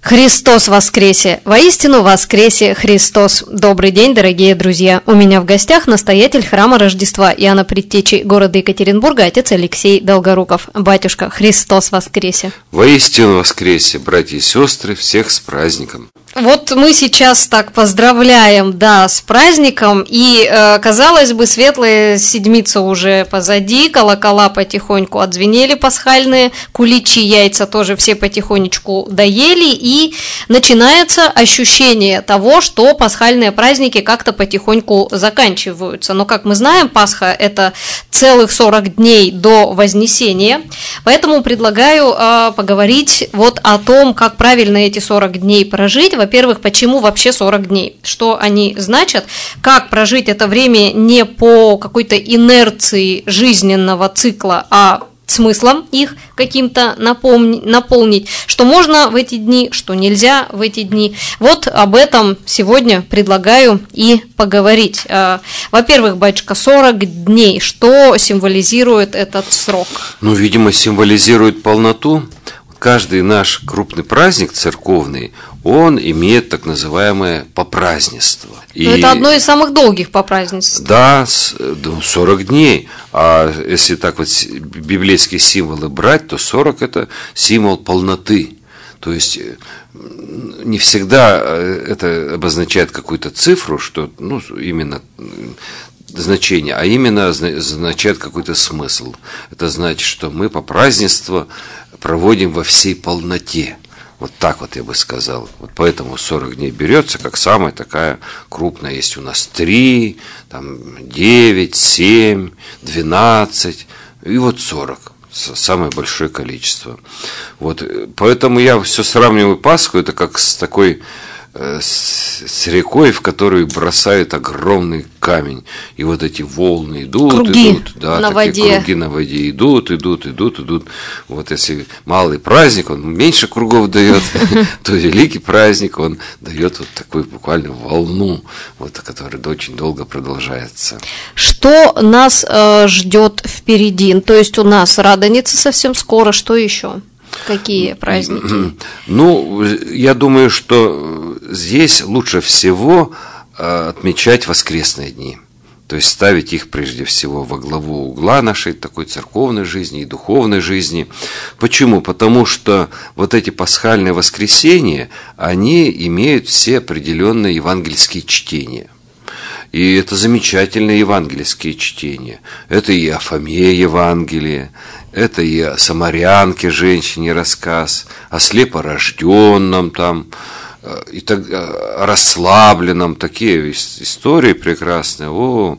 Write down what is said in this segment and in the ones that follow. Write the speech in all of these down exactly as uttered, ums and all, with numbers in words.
Христос воскресе! Воистину воскресе Христос! Добрый день, дорогие друзья! У меня в гостях настоятель храма Рождества Иоанна Предтечи города Екатеринбурга, отец Алексей Долгоруков. Батюшка, Христос воскресе! Воистину воскресе, братья и сестры, всех с праздником! Вот мы сейчас так поздравляем, да, с праздником, и, э, казалось бы, светлая седмица уже позади, колокола потихоньку отзвенели пасхальные, куличи, яйца тоже все потихонечку доели, и начинается ощущение того, что пасхальные праздники как-то потихоньку заканчиваются. Но, как мы знаем, Пасха – это целых сорок дней до Вознесения, поэтому предлагаю э, поговорить вот о том, как правильно эти сорок дней прожить. Во-первых, почему вообще сорок дней? Что они значат? Как прожить это время не по какой-то инерции жизненного цикла, а смыслом их каким-то напомни- наполнить, что можно в эти дни, что нельзя в эти дни. Вот об этом сегодня предлагаю и поговорить. Во-первых, батюшка, сорок дней. Что символизирует этот срок? Ну, видимо, символизирует полноту. Каждый наш крупный праздник церковный, он имеет так называемое попразднество. И это одно из самых долгих попразднеств. Да, сорок дней. А если так вот библейские символы брать, то сорок – это символ полноты. То есть не всегда это обозначает какую-то цифру, что ну, именно значение, а именно означает какой-то смысл. Это значит, что мы попразднество проводим во всей полноте. Вот так вот я бы сказал. Вот поэтому сорок дней берется как самая такая крупная. Есть у нас три, там девять, семь, двенадцать и вот сорок. Самое большое количество. Вот. Поэтому я все сравниваю Пасху, это как с такой с рекой, в которую бросают огромный камень. И вот эти волны идут, круги идут. Да, на такие воде. Круги на воде идут, идут, идут, идут. Вот если малый праздник, он меньше кругов дает, то великий праздник, он дает вот такую буквально волну, вот, которая очень долго продолжается. Что нас э, ждет впереди? То есть у нас Радоница совсем скоро, что еще? Какие праздники? Ну, я думаю, что здесь лучше всего отмечать воскресные дни. То есть ставить их прежде всего во главу угла нашей такой церковной жизни и духовной жизни. Почему? Потому что вот эти пасхальные воскресения, они имеют все определенные евангельские чтения. И это замечательные евангельские чтения. Это и о Фоме Евангелие, это и о самарянке женщине рассказ, о слепорожденном там, и так, о расслабленном, такие истории прекрасные. О,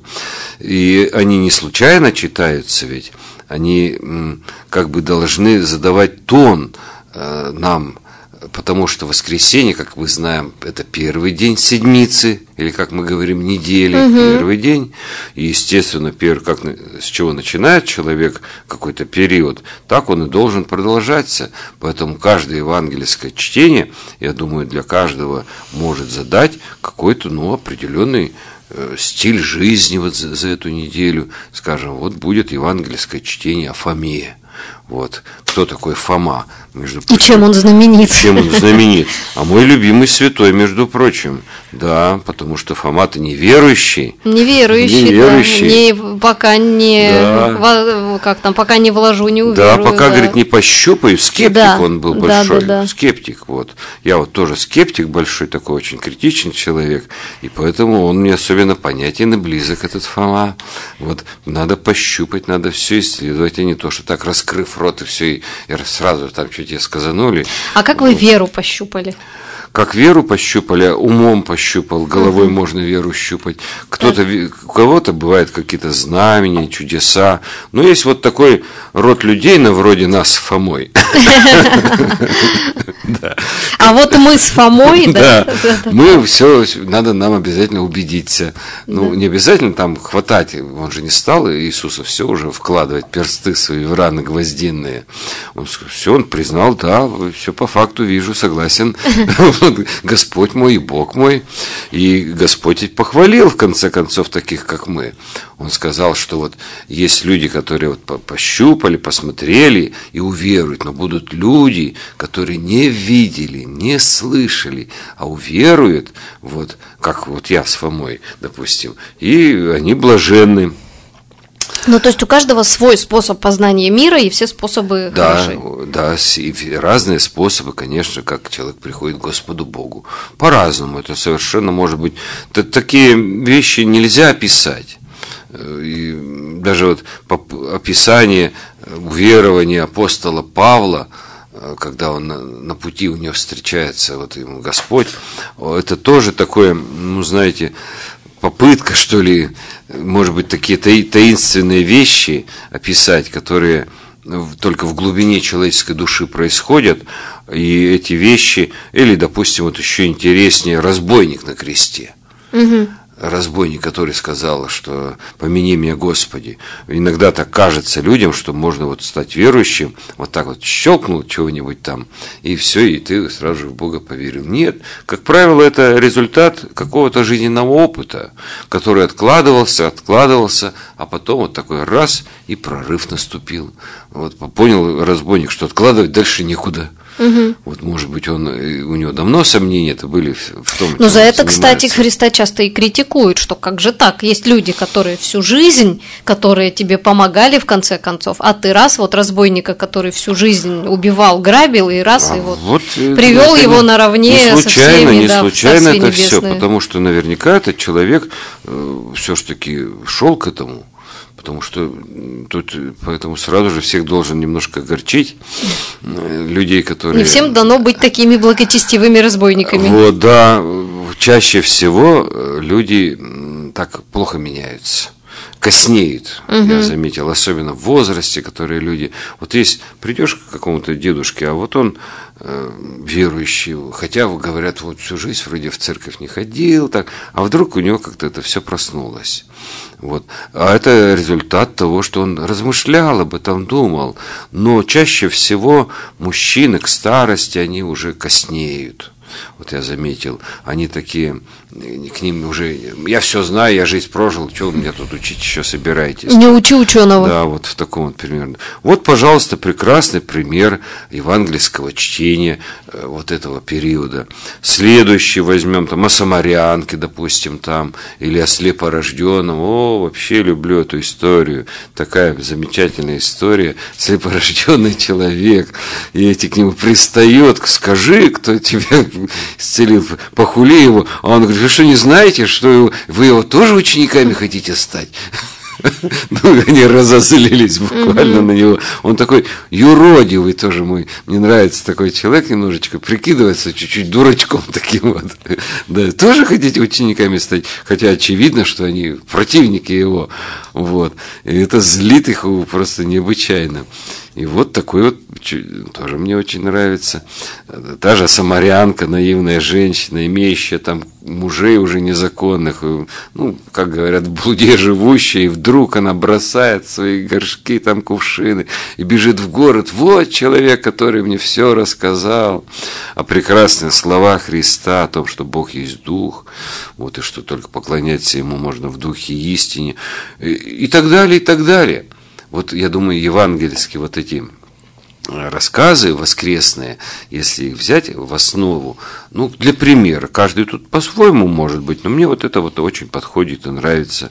и они не случайно читаются ведь, они как бы должны задавать тон нам. Потому что воскресенье, как мы знаем, это первый день седмицы, или, как мы говорим, недели, угу. Первый день. И, естественно, первый, как, с чего начинает человек какой-то период, так он и должен продолжаться. Поэтому каждое евангельское чтение, я думаю, для каждого может задать какой-то ну, определенный стиль жизни вот за, за эту неделю. Скажем, вот будет евангельское чтение о Фоме. Вот. Кто такой Фома? Между прочим, и чем он знаменит? Чем он знаменит? А мой любимый святой, между прочим. Да, потому что Фома-то неверующий. Неверующий, неверующий. Да. Не, пока не да. как там, пока не вложу, не уверую. Да, пока, да. говорит, не пощупаю. Скептик да. он был большой. Да, да, да. Скептик, вот. Я вот тоже скептик большой, такой очень критичный человек. И поэтому он мне особенно понятен и близок, этот Фома. Вот. Надо пощупать, надо все исследовать, а не то, что так раскрыв рот и все, и сразу там что тебе сказанули. А как вот. Вы веру пощупали? Как веру пощупали, умом пощупал, головой uh-huh. можно веру щупать. Кто-то, uh-huh. у кого-то бывают какие-то знамения, чудеса. Но есть вот такой род людей, на вроде нас с Фомой. А вот мы с Фомой, да? Мы все, надо нам обязательно убедиться. Ну, не обязательно там хватать, он же не стал Иисуса все уже вкладывать персты свои в раны гвоздинные. Он все, он признал, да, все по факту вижу, согласен. Господь мой и Бог мой. И Господь похвалил, в конце концов, таких, как мы. Он сказал, что вот есть люди, которые вот пощупали, посмотрели и уверуют, но будут люди, которые не видели, не слышали, а уверуют, вот как вот я с Фомой, допустим, и они блаженны. Ну, то есть у каждого свой способ познания мира, и все способы да, хороши. Да, и разные способы, конечно, как человек приходит к Господу Богу. По-разному. Это совершенно может быть... Такие вещи нельзя описать. И даже вот описание уверования апостола Павла, когда он на, на пути у него встречается вот ему Господь, это тоже такое, ну, знаете, попытка, что ли, может быть, такие таинственные вещи описать, которые только в глубине человеческой души происходят, и эти вещи, или, допустим, вот еще интереснее, разбойник на кресте. Угу. Разбойник, который сказал, что помяни меня, Господи. Иногда так кажется людям, что можно вот стать верующим, вот так вот щелкнул чего-нибудь там, и все, и ты сразу же в Бога поверил. Нет, как правило, это результат какого-то жизненного опыта, который откладывался, откладывался, а потом вот такой раз, и прорыв наступил. Вот понял разбойник, что откладывать дальше некуда. Угу. Вот, может быть, он, у него давно сомнения это были в том, но за это, кстати, Христа часто и критикуют, что как же так? Есть люди, которые всю жизнь, которые тебе помогали в конце концов, а ты раз, вот разбойника, который всю жизнь убивал, грабил, и раз, а и вот, вот привел его не, наравне не случайно, со всеми, не да, случайно это все, потому что наверняка этот человек э, все-таки шел к этому. Потому что тут, поэтому сразу же всех должен немножко огорчить людей, которые... Не всем дано быть такими благочестивыми разбойниками. Вот, да, чаще всего люди так плохо меняются, коснеют, угу. Я заметил, особенно в возрасте, которые люди... Вот есть, придешь к какому-то дедушке, а вот он э, верующий, хотя говорят, вот всю жизнь вроде в церковь не ходил, так, а вдруг у него как-то это все проснулось. Вот. А это результат того, что он размышлял об этом, думал. Но чаще всего мужчины к старости, они уже коснеют. Вот я заметил, они такие, к ним уже, я все знаю, я жизнь прожил, что вы меня тут учить еще собираетесь? Не учи ученого. Да, вот в таком вот примерно. Вот, пожалуйста, прекрасный пример евангельского чтения вот этого периода. Следующий возьмем там о Самарянке, допустим, там, или о слепорожденном. О, вообще люблю эту историю. Такая замечательная история. Слепорожденный человек, и эти к нему пристает, скажи, кто тебя исцелил, похули его. А он говорит, вы что, не знаете, что вы его тоже учениками хотите стать? Ну, они разозлились буквально на него. Он такой юродивый тоже мой. Мне нравится такой человек немножечко, прикидывается чуть-чуть дурачком таким вот. Да, тоже хотите учениками стать? Хотя очевидно, что они противники его. Вот. И это злит их просто необычайно. И вот такой вот, тоже мне очень нравится. Та же самарянка, наивная женщина, имеющая там мужей уже незаконных, ну, как говорят, в блуде живущая, и вдруг она бросает свои горшки, там кувшины, и бежит в город. Вот человек, который мне все рассказал о прекрасных словах Христа, о том, что Бог есть Дух, вот, и что только поклоняться Ему можно в Духе и истине, и, и так далее, и так далее. Вот, я думаю, евангельские вот эти рассказы воскресные, если их взять в основу, ну, для примера, каждый тут по-своему может быть, но мне вот это вот очень подходит и нравится,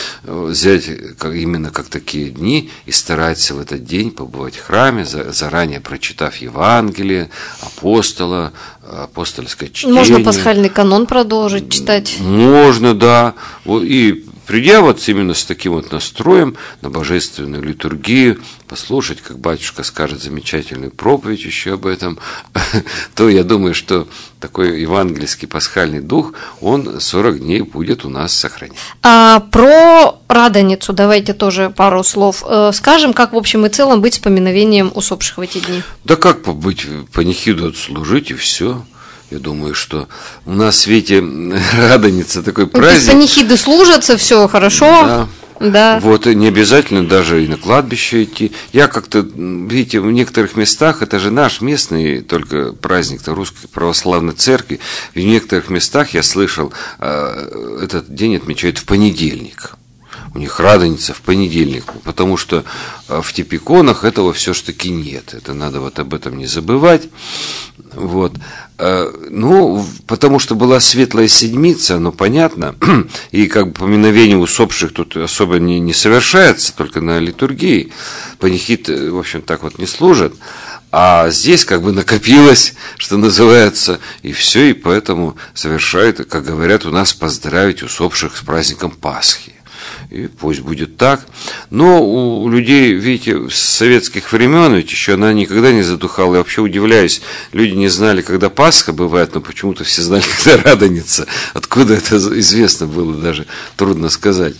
взять как, именно как такие дни и стараться в этот день побывать в храме, заранее прочитав Евангелие, апостола, апостольское чтение. Можно пасхальный канон продолжить читать. Можно, да, и придя вот именно с таким вот настроем на божественную литургию, послушать, как батюшка скажет замечательную проповедь еще об этом, то я думаю, что такой евангельский пасхальный дух, он сорок дней будет у нас сохранен. А про Радоницу давайте тоже пару слов скажем, как в общем и целом быть с поминовением усопших в эти дни. Да как побыть, панихиду отслужить и все. Я думаю, что у нас в свете Радоница такой праздник. Без панихиды служатся, все хорошо. Да. Да. Вот, не обязательно даже и на кладбище идти. Я как-то, видите, в некоторых местах, это же наш местный только праздник-то Русской Православной Церкви, в некоторых местах я слышал, этот день отмечают в понедельник. у них Радоница в понедельник, потому что в типиконах этого все-таки нет. Это надо вот об этом не забывать. Вот. Ну, потому что была Светлая Седмица, ну, понятно, и как бы поминовение усопших тут особо не, не совершается, только на литургии. Панихид, в общем, так вот не служат. А здесь как бы накопилось, что называется, и все, и поэтому совершают, как говорят у нас, поздравить усопших с праздником Пасхи. И пусть будет так. Но у людей, видите, с советских времен, ведь еще она никогда не задухала. Я вообще удивляюсь, люди не знали, когда Пасха бывает, но почему-то все знали, когда Радоница. Откуда это известно было, даже трудно сказать.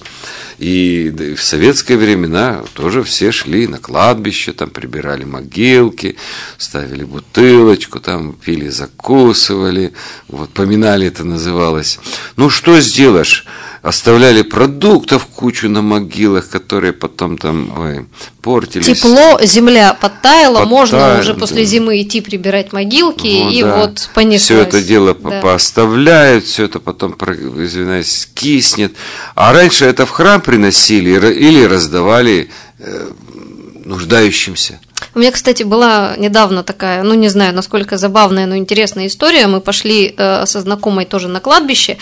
И в советские времена тоже все шли на кладбище, там прибирали могилки, ставили бутылочку, там пили, закусывали, вот поминали это называлось. Ну что сделаешь? Оставляли продуктов кучу на могилах, которые потом там ой, портились. Тепло, земля подтаяла, Подтаял, можно уже да. после зимы идти прибирать могилки, ну, и да. вот понеслось. Все это дело да. пооставляют, все это потом, извиняюсь, киснет. А раньше это в храм приносили или раздавали э, нуждающимся. У меня, кстати, была недавно такая, ну, не знаю, насколько забавная, но интересная история. Мы пошли э, со знакомой тоже на кладбище,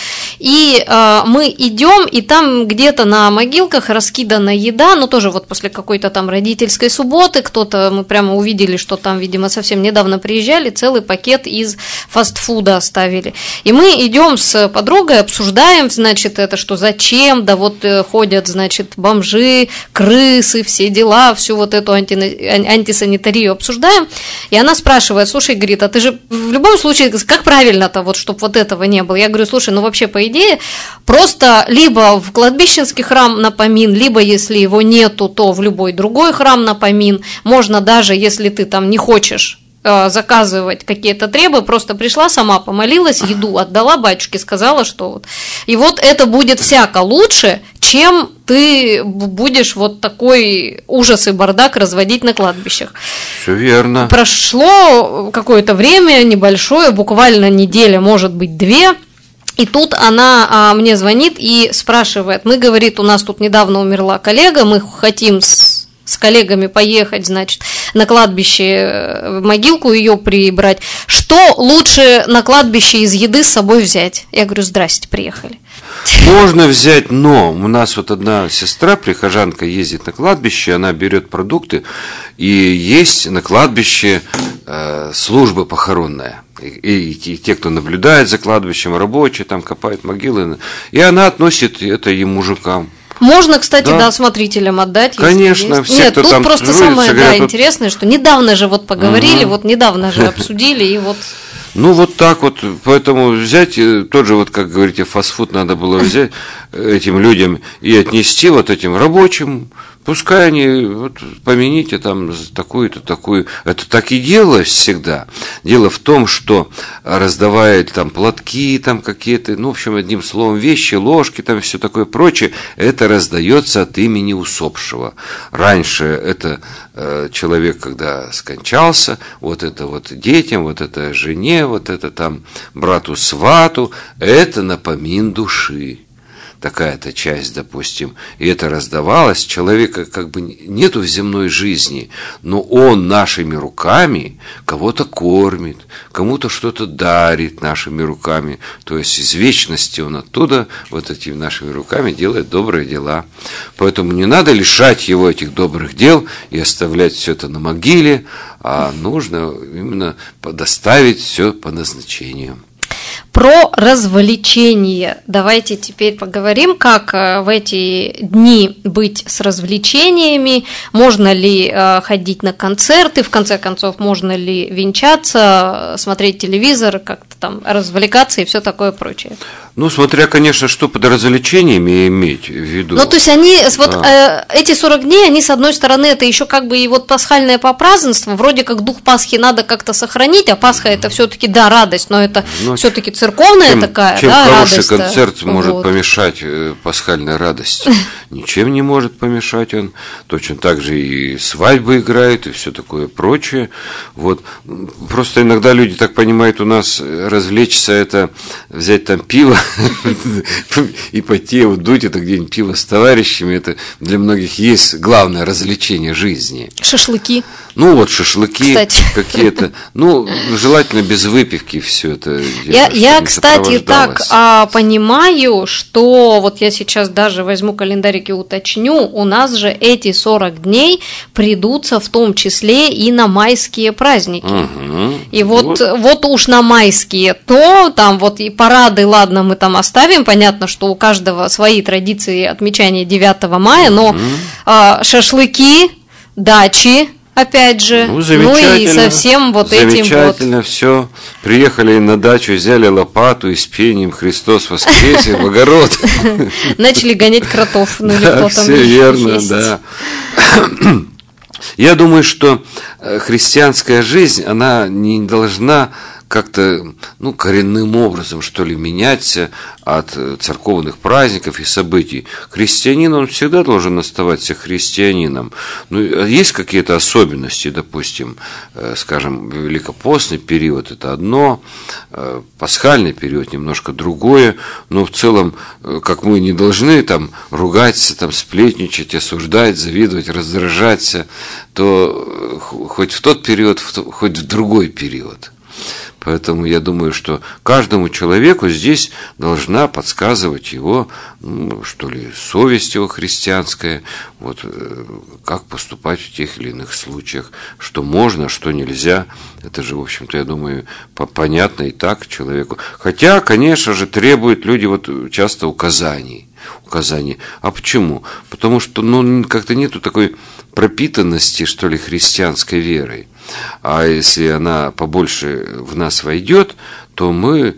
и э, мы идем, и там где-то на могилках раскидана еда, ну, тоже вот после какой-то там родительской субботы, кто-то, мы прямо увидели, что там, видимо, совсем недавно приезжали, целый пакет из фастфуда оставили. И мы идем с подругой, обсуждаем, значит, это что, зачем, да вот э, ходят, значит, бомжи, крысы, все дела, всю вот эту анти... анти санитарию обсуждаем, и она спрашивает: слушай, говорит, а ты же в любом случае, как правильно-то, вот, чтобы вот этого не было? Я говорю: слушай, ну вообще, по идее, просто либо в кладбищенский храм на помин, либо, если его нету, то в любой другой храм на помин. Можно даже, если ты там не хочешь заказывать какие-то требы, просто пришла сама, помолилась, еду отдала батюшке, сказала, что вот. И вот это будет всяко лучше, чем ты будешь вот такой ужас и бардак разводить на кладбищах. Все верно. Прошло какое-то время небольшое, буквально неделя, может быть, две. И тут она а, мне звонит и спрашивает: мы, говорит, у нас тут недавно умерла коллега, мы хотим с с коллегами поехать, значит, на кладбище, в могилку ее прибрать. Что лучше на кладбище из еды с собой взять? Я говорю: здрасте, приехали. Можно взять, но у нас вот одна сестра, прихожанка, ездит на кладбище, она берет продукты, и есть на кладбище э, служба похоронная. И, и, и те, кто наблюдает за кладбищем, рабочие, там копают могилы, и она относит это и мужикам. Можно, кстати, да, да смотрителям отдать. Конечно, все, Нет, кто тут там просто трудится, самое говорят, да, вот... интересное, что недавно же вот поговорили, угу. вот недавно же обсудили, и вот... Ну, вот так вот, поэтому взять, тот же, вот, как говорите, фастфуд надо было взять этим людям и отнести вот этим рабочим, пускай они, вот, помяните там такую-то, такую, это так и делалось всегда. Дело в том, что раздавая там платки, там какие-то, ну, в общем, одним словом, вещи, ложки, там все такое прочее, это раздается от имени усопшего. Раньше это э, человек, когда скончался, вот это вот детям, вот это жене, вот это там брату-свату, это на помин души. Такая-то часть, допустим, и это раздавалось, человека как бы нету в земной жизни, но он нашими руками кого-то кормит, кому-то что-то дарит нашими руками, то есть из вечности он оттуда вот этими нашими руками делает добрые дела. Поэтому не надо лишать его этих добрых дел и оставлять все это на могиле, а нужно именно доставить все по назначению. Про развлечения. Давайте теперь поговорим, как в эти дни быть с развлечениями, можно ли ходить на концерты, в конце концов, можно ли венчаться, смотреть телевизор, как-то там развлекаться и все такое прочее. Ну, смотря, конечно, что под развлечениями иметь в виду. Ну, то есть они, вот да. э, эти сорок дней, они, с одной стороны, это еще как бы и вот пасхальное попразднество, вроде как дух Пасхи надо как-то сохранить, а Пасха это все-таки, да, радость, но это ну, все-таки церковная чем, такая, чем да, хороший радость. концерт может вот. помешать э, пасхальной радости? Ничем не может помешать он. Точно так же и свадьбы играют, и все такое прочее. Вот. Просто иногда люди так понимают, у нас развлечься это взять там пиво и пойти удуть, это где-нибудь пиво с товарищами. Это для многих есть главное развлечение жизни. Шашлыки. Ну вот шашлыки кстати. какие-то, ну желательно без выпивки все это дело. Я, я кстати, так а, понимаю, что вот я сейчас даже возьму календарик и уточню, у нас же эти сорок дней придутся в том числе и на майские праздники. Угу. И вот, вот. вот уж на майские, то там вот и парады, ладно, мы там оставим, понятно, что у каждого свои традиции отмечания девятого мая, но угу. а, шашлыки, дачи, опять же, ну, ну и совсем вот этим вот. Замечательно, все. Приехали на дачу, взяли лопату и с пением «Христос воскресе» в огород. Начали гонять кротов. Ну или кто там все верно, да. Я думаю, что христианская жизнь, она не должна как-то, ну, коренным образом, что ли, меняться от церковных праздников и событий. Христианин, он всегда должен оставаться христианином. Ну, есть какие-то особенности, допустим, скажем, великопостный период – это одно, пасхальный период – немножко другое, но в целом, как мы не должны там ругаться, там, сплетничать, осуждать, завидовать, раздражаться, то хоть в тот период, хоть в другой период. Поэтому я думаю, что каждому человеку здесь должна подсказывать его, ну, что ли, совесть его христианская, вот, как поступать в тех или иных случаях, что можно, что нельзя. Это же, в общем-то, я думаю, понятно и так человеку. Хотя, конечно же, требуют люди вот часто указаний. указаний. А почему? Потому что, ну, как-то нету такой пропитанности, что ли, христианской верой. А если она побольше в нас войдет, то мы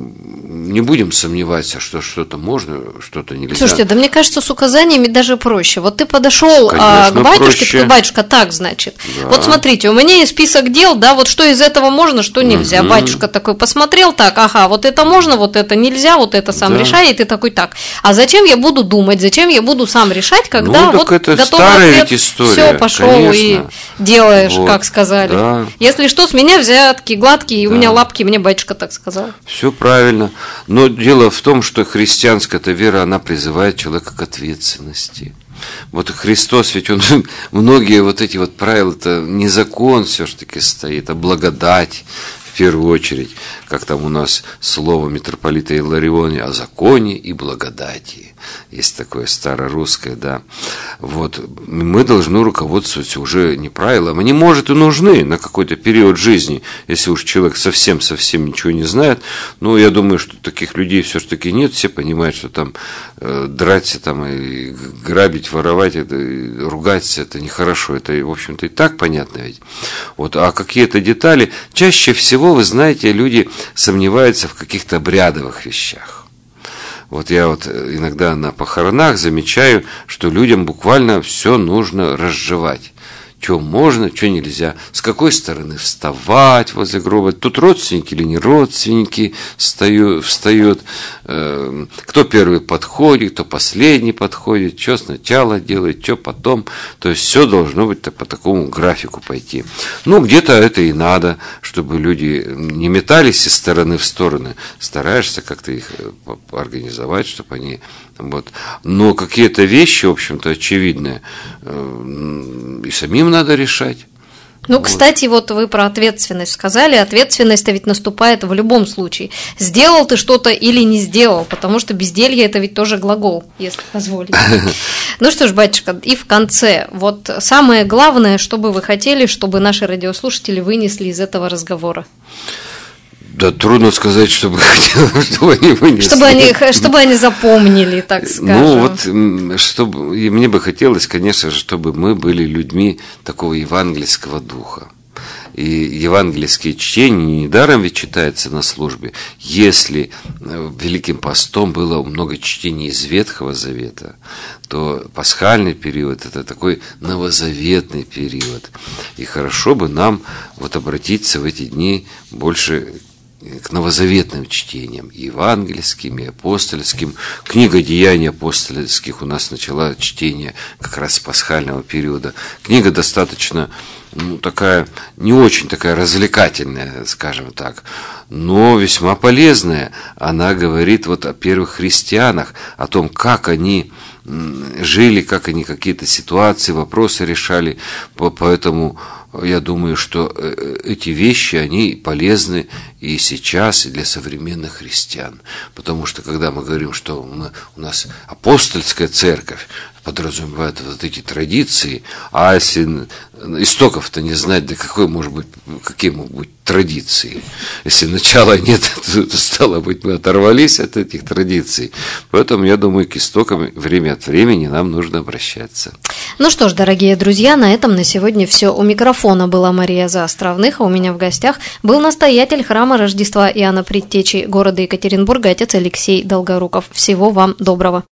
не будем сомневаться, что что-то можно, что-то нельзя. Слушайте, да мне кажется, с указаниями даже проще. Вот ты подошел а, к батюшке, такой: батюшка, так, значит. Да. Вот смотрите, у меня есть список дел, да, вот что из этого можно, что нельзя. Угу. Батюшка такой посмотрел, так, ага, вот это можно, вот это нельзя, вот это сам да. решай, и ты такой: так. А зачем я буду думать, зачем я буду сам решать, когда ну, вот это готовый ответ, все, пошел конечно. И делаешь, вот, как сказали. Да. Если что, с меня взятки гладкие, да. у меня лапки, мне батюшка так сказал. Все правильно. Но дело в том, что христианская-то вера, она призывает человека к ответственности. Вот Христос, ведь он многие вот эти вот правила-то не закон все-таки стоит, а благодать в первую очередь, как там у нас слово митрополита Иллариония о законе и благодати. Есть такое старорусское, да. Вот мы должны руководствоваться уже не правилами. Они, может, и нужны на какой-то период жизни, если уж человек совсем-совсем ничего не знает. Но я думаю, что таких людей все-таки нет. Все понимают, что там э, драться, там, и грабить, воровать, это, и ругаться, это нехорошо. Это, в общем-то, и так понятно ведь. Вот, а какие-то детали, чаще всего, вы знаете, люди сомневаются в каких-то обрядовых вещах. Вот я вот иногда на похоронах замечаю, что людям буквально все нужно разжевать. Что можно, что нельзя, с какой стороны вставать возле гроба, тут родственники или не родственники встают, встают, э, кто первый подходит, кто последний подходит, что сначала делает, что потом. То есть все должно быть по такому графику пойти. Ну, где-то это и надо, чтобы люди не метались из стороны в стороны, стараешься как-то их организовать, чтобы они... Вот. Но какие-то вещи, в общем-то, очевидные, и самим надо решать. Ну, вот. Кстати, вот вы про ответственность сказали. Ответственность-то ведь наступает в любом случае. Сделал ты что-то или не сделал, потому что безделье – это ведь тоже глагол, если позволите. Ну что ж, батюшка, и в конце. Вот самое главное, что бы вы хотели, чтобы наши радиослушатели вынесли из этого разговора? Да, трудно сказать, чтобы хотел, чтобы они вынесли. Чтобы они, чтобы они запомнили, так скажем. Ну, вот, чтобы, и мне бы хотелось, конечно же, чтобы мы были людьми такого евангельского духа. И евангельские чтения недаром ведь читается на службе. Если Великим постом было много чтений из Ветхого Завета, то пасхальный период – это такой новозаветный период. И хорошо бы нам вот обратиться в эти дни больше к новозаветным чтениям, и евангельским, и апостольским. Книга «Деяний апостольских» у нас начала чтение как раз с пасхального периода. Книга достаточно, ну, такая, не очень такая развлекательная, скажем так, но весьма полезная. Она говорит вот о первых христианах, о том, как они жили, как они какие-то ситуации, вопросы решали. Поэтому я думаю, что эти вещи, они полезны и сейчас, и для современных христиан. Потому что, когда мы говорим, что мы, у нас апостольская церковь, подразумевает вот эти традиции, а если истоков-то не знать, да какой может быть, какие могут быть традиции? Если начала нет, то, стало быть, мы оторвались от этих традиций. Поэтому, я думаю, к истокам время от времени нам нужно обращаться. Ну что ж, дорогие друзья, на этом на сегодня все. У микрофона была Мария Заостровных, а у меня в гостях был настоятель храма Рождества Иоанна Предтечи города Екатеринбурга, отец Алексей Долгоруков. Всего вам доброго.